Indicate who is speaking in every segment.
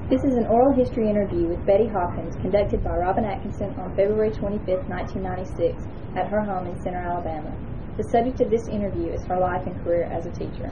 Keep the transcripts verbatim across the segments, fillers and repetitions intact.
Speaker 1: This is an oral history interview with Betty Hawkins conducted by Robin Atkinson on February twenty-fifth, nineteen ninety-six at her home in Center, Alabama. The subject of this interview is her life and career as a teacher.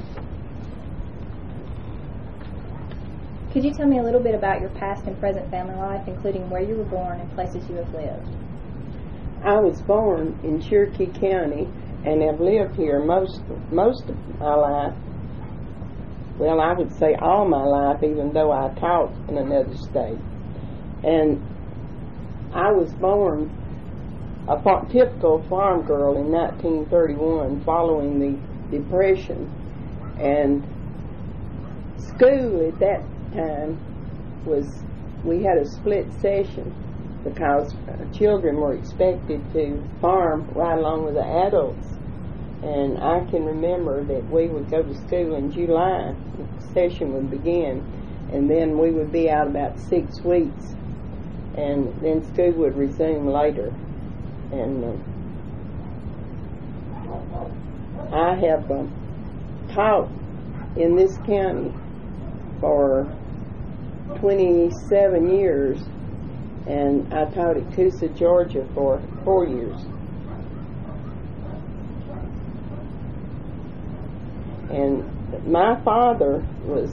Speaker 1: Could you tell me a little bit about your past and present family life, including where you were born and places you have lived?
Speaker 2: I was born in Cherokee County and have lived here most, most of my life. Well, I would say all my life, even though I taught in another state. And I was born a fa- typical farm girl in nineteen thirty-one, following the Depression. And school at that time was, we had a split session because children were expected to farm right along with the adults. And I can remember that we would go to school in July, the session would begin, and then we would be out about six weeks, and then school would resume later. And uh, I have uh, taught in this county for twenty-seven years, and I taught at Coosa, Georgia for four years. And my father was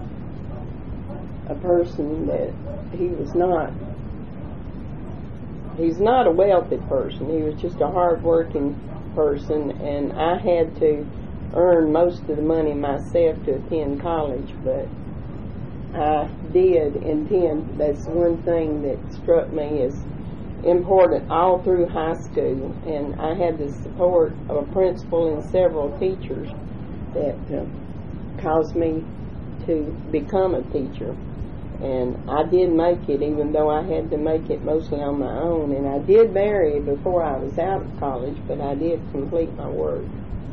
Speaker 2: a person that he was not, he's not a wealthy person. He was just a hard-working person, and I had to earn most of the money myself to attend college, but I did intend. That's one thing that struck me as important all through high school, and I had the support of a principal and several teachers that uh, caused me to become a teacher. And I did make it, even though I had to make it mostly on my own. And I did marry before I was out of college, but I did complete my work.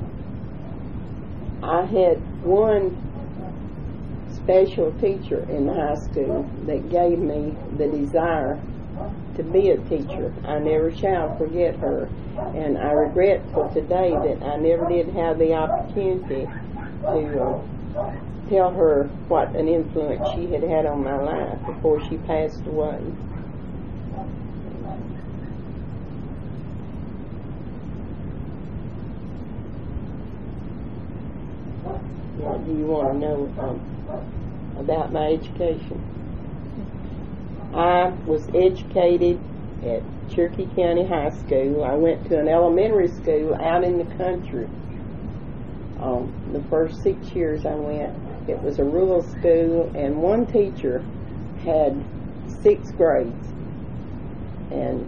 Speaker 2: I had one special teacher in high school that gave me the desire to be a teacher. I never shall forget her, and I regret for today that I never did have the opportunity to uh, tell her what an influence she had had on my life before she passed away. Now, do you want to know um, about my education? I was educated at Cherokee County High School. I went to an elementary school out in the country. Um, the first six years I went, it was a rural school, and one teacher had six grades. And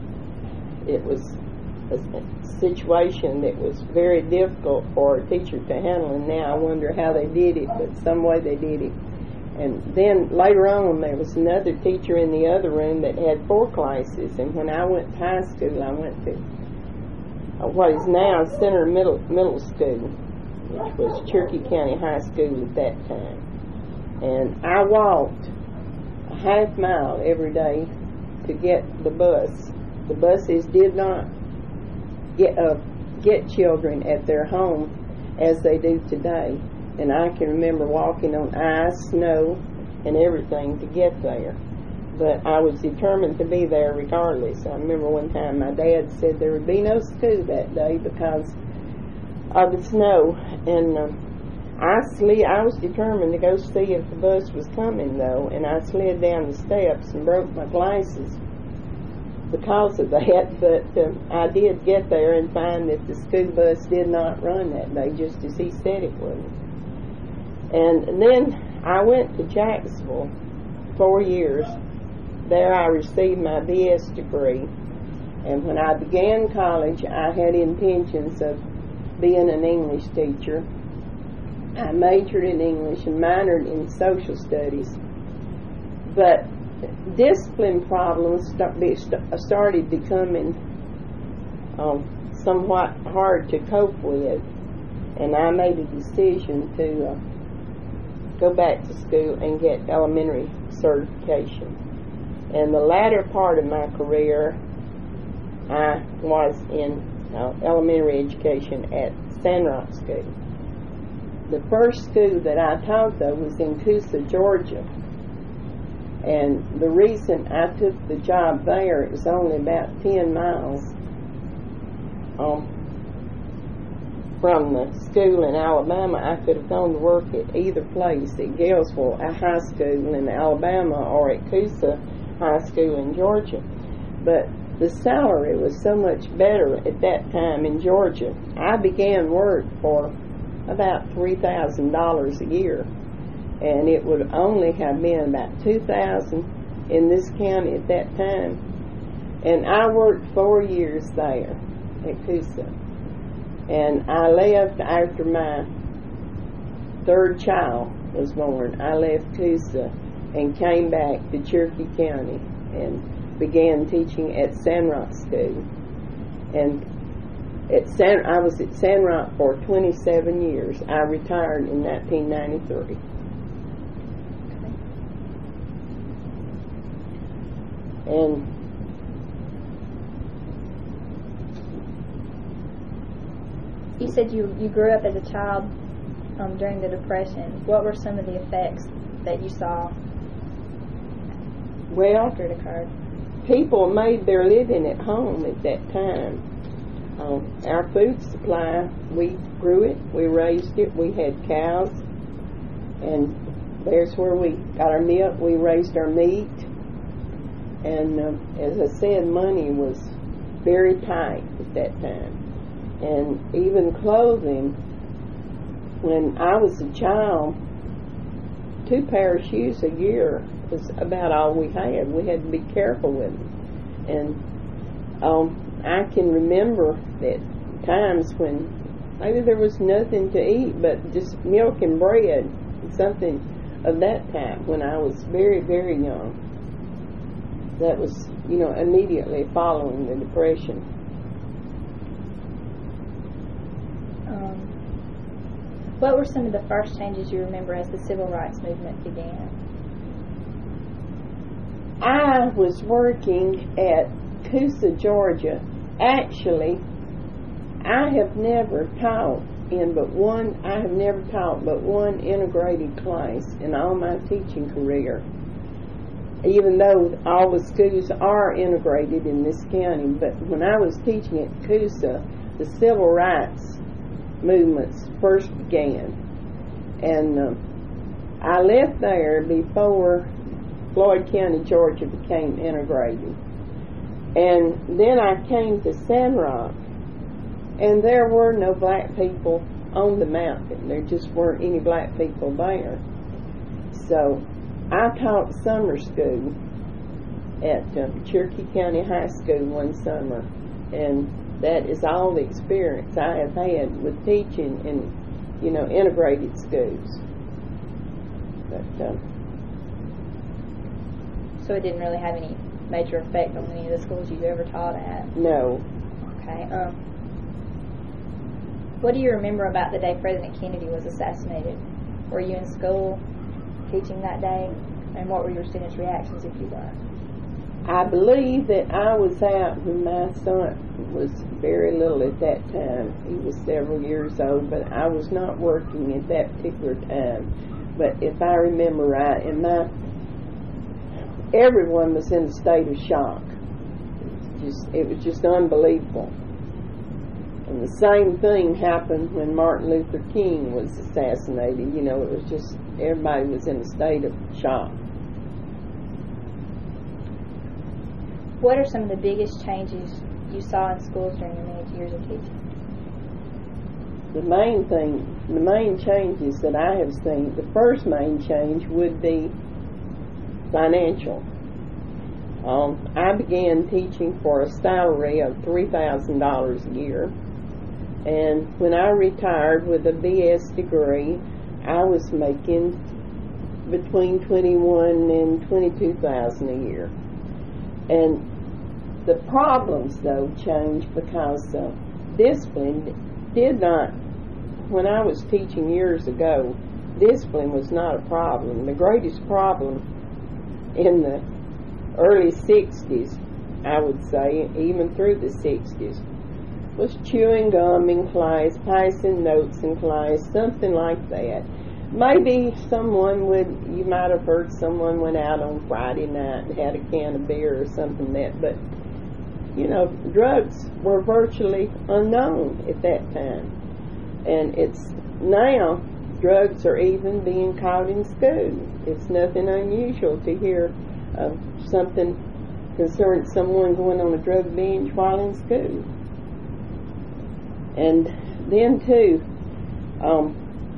Speaker 2: it was a situation that was very difficult for a teacher to handle, and now I wonder how they did it, but some way they did it. And then later on, there was another teacher in the other room that had four classes. And when I went to high school, I went to what is now Center Middle Middle School, which was Cherokee County High School at that time. And I walked a half mile every day to get the bus. The buses did not get uh, get children at their home as they do today. And I can remember walking on ice, snow, and everything to get there. But I was determined to be there regardless. I remember one time my dad said there would be no school that day because of the snow. And uh, I slid, I was determined to go see if the bus was coming, though. And I slid down the steps and broke my glasses because of that. But uh, I did get there and find that the school bus did not run that day, just as he said it would. And then I went to Jacksonville four years. There I received my B S degree. And when I began college, I had intentions of being an English teacher. I majored in English and minored in social studies. But discipline problems started becoming um, somewhat hard to cope with. And I made a decision to uh, go back to school and get elementary certification. And the latter part of my career, I was in uh, elementary education at Sandrock School. The first school that I taught, though, was in Coosa, Georgia. And the reason I took the job there, it was only about ten miles um, from the school in Alabama. I could have gone to work at either place, at Galesville High School in Alabama or at Coosa High School in Georgia. But the salary was so much better at that time in Georgia. I began work for about three thousand dollars a year, and it would only have been about two thousand dollars in this county at that time. And I worked four years there at Coosa, and I left after my third child was born. I left Coosa and came back to Cherokee County and began teaching at Sandrock School. And at San, I was at Sandrock for twenty-seven years. I retired in nineteen ninety-three. And
Speaker 1: you said you, you grew up as a child um, during the Depression. What were some of the effects that you saw
Speaker 2: well,
Speaker 1: after it occurred?
Speaker 2: People made their living at home at that time. Um, our food supply, we grew it, we raised it, we had cows, and there's where we got our milk, we raised our meat, and um, as I said, money was very tight at that time. And even clothing, when I was a child, two pair of shoes a year was about all we had. We had to be careful with them. And um, I can remember that times when maybe there was nothing to eat but just milk and bread, something of that type when I was very, very young. That was, you know, immediately following the Depression.
Speaker 1: Um, what were some of the first changes you remember as the Civil Rights Movement began?
Speaker 2: I was working at Coosa, Georgia. Actually, I have never taught in but one, I have never taught but one integrated class in all my teaching career. Even though all the schools are integrated in this county, but when I was teaching at Coosa, the civil rights movements first began. And um, I left there before Floyd County, Georgia became integrated. And then I came to Sandrock, and there were no black people on the mountain. There just weren't any black people there. So I taught summer school at um, Cherokee County High School one summer, and that is all the experience I have had with teaching in, you know, integrated schools. But um,
Speaker 1: so it didn't really have any major effect on any of the schools you ever taught at?
Speaker 2: No.
Speaker 1: Okay. Um, what do you remember about the day President Kennedy was assassinated? Were you in school teaching that day? And what were your students' reactions if you were?
Speaker 2: I believe that I was out when my son was very little at that time. He was several years old, but I was not working at that particular time. But if I remember right, and my everyone was in a state of shock. It was just, it was just unbelievable. And the same thing happened when Martin Luther King was assassinated. You know, it was just, everybody was in a state of shock.
Speaker 1: What are some of the biggest changes you saw in schools during your many years of teaching?
Speaker 2: The main thing, the main changes that I have seen, the first main change would be financial. Um, I began teaching for a salary of three thousand dollars a year, and when I retired with a B S degree, I was making between twenty-one and twenty-two thousand a year. And the problems, though, changed because uh, discipline did not, when I was teaching years ago, discipline was not a problem. The greatest problem in the early sixties, I would say, even through the sixties, was chewing gum in class, passing notes in class, something like that. maybe someone would, you might have heard someone went out on Friday night and had a can of beer or something that, but, you know, drugs were virtually unknown at that time. And it's now, drugs are even being caught in school. It's nothing unusual to hear of something concerning someone going on a drug binge while in school. And then, too, um,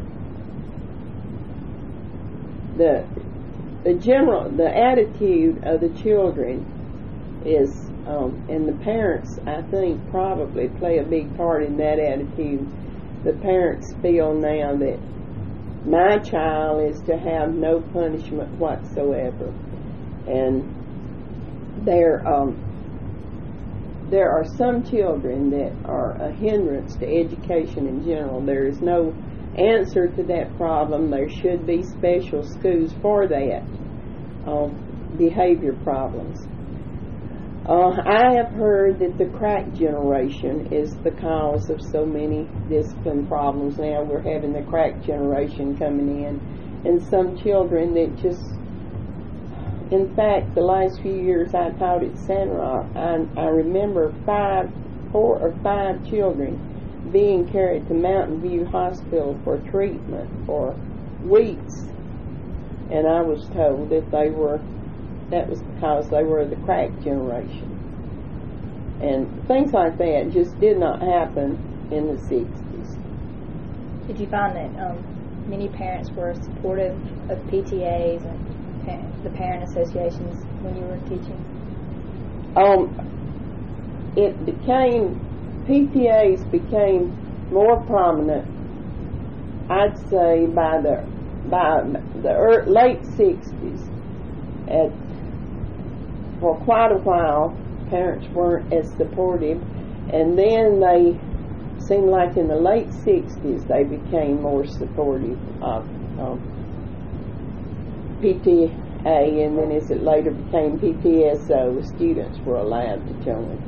Speaker 2: the the general, the attitude of the children is, um, and the parents, I think, probably play a big part in that attitude. The parents feel now that my child is to have no punishment whatsoever. And there, um, there are some children that are a hindrance to education in general. There is no answer to that problem. There should be special schools for that, uh, behavior problems. Uh, I have heard that the crack generation is the cause of so many discipline problems. Now we're having the crack generation coming in, and some children that just, in fact, the last few years I taught at Sandrock, I, I remember five, four or five children being carried to Mountain View Hospital for treatment for weeks, and I was told that they were, that was because they were the crack generation. And things like that just did not happen in the sixties.
Speaker 1: Did you find that um, many parents were supportive of P T As and pa- the parent associations when you were teaching?
Speaker 2: Um, it became, P T As became more prominent, I'd say, by the by the early, late sixties. At for quite a while, parents weren't as supportive, and then they seemed like in the late sixties they became more supportive of um, P T A, and then as it later became P T S O, students were allowed to join.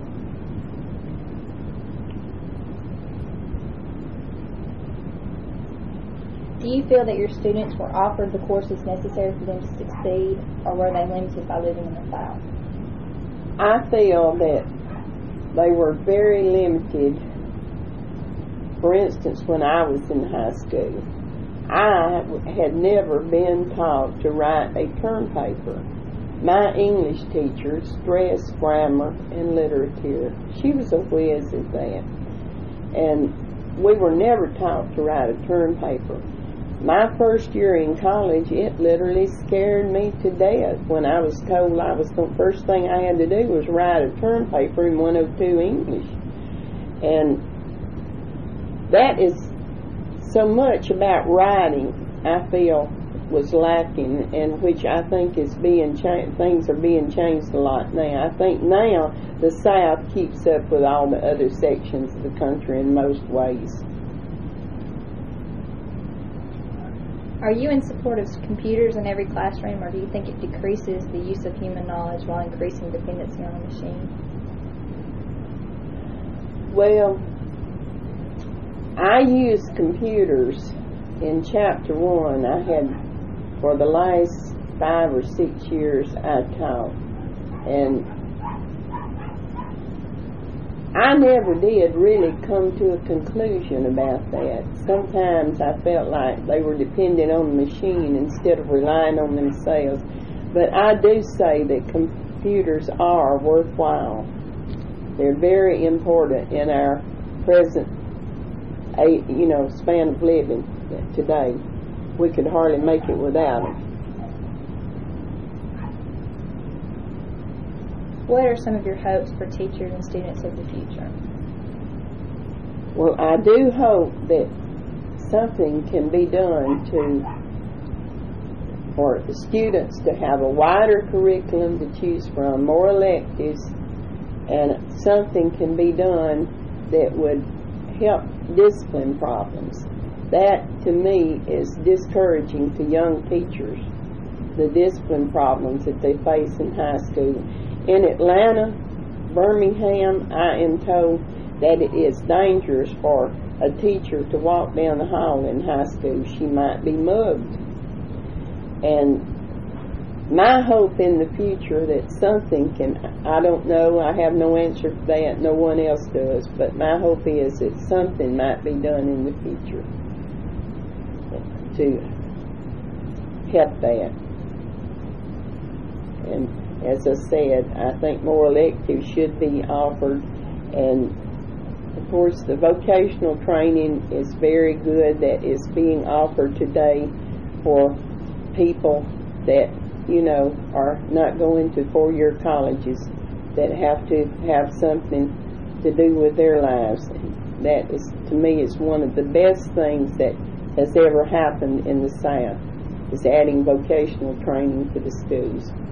Speaker 1: Do you feel that your students were offered the courses necessary for them to succeed, or were they limited by living in the South?
Speaker 2: I feel that they were very limited. For instance, when I was in high school, I had never been taught to write a term paper. My English teacher stressed grammar and literature. She was a whiz at that. And we were never taught to write a term paper. My first year in college, it literally scared me to death when I was told I was the first thing I had to do was write a term paper in one oh two English. And that is so much about writing, I feel, was lacking, and which I think is being cha- things are being changed a lot now. I think now the South keeps up with all the other sections of the country in most ways.
Speaker 1: Are you in support of computers in every classroom, or do you think it decreases the use of human knowledge while increasing dependency on a machine?
Speaker 2: Well, I use computers in chapter one. I had, for the last five or six years, I taught. And I never did really come to a conclusion about that. Sometimes I felt like they were dependent on the machine instead of relying on themselves. But I do say that computers are worthwhile. They're very important in our present, you know, span of living today. We could hardly make it without them.
Speaker 1: What are some of your hopes for teachers and students of the future?
Speaker 2: Well, I do hope that something can be done to, for the students to have a wider curriculum to choose from, more electives, and something can be done that would help discipline problems. That, to me, is discouraging to young teachers, the discipline problems that they face in high school. In Atlanta, Birmingham, I am told that it is dangerous for a teacher to walk down the hall in high school, she might be mugged. And my hope in the future that something can, I don't know, I have no answer for that, no one else does, but my hope is that something might be done in the future to help that. And as I said, I think more electives should be offered, and of course the vocational training is very good that is being offered today for people that, you know, are not going to four-year colleges, that have to have something to do with their lives. That is, to me, is one of the best things that has ever happened in the South, is adding vocational training to the schools.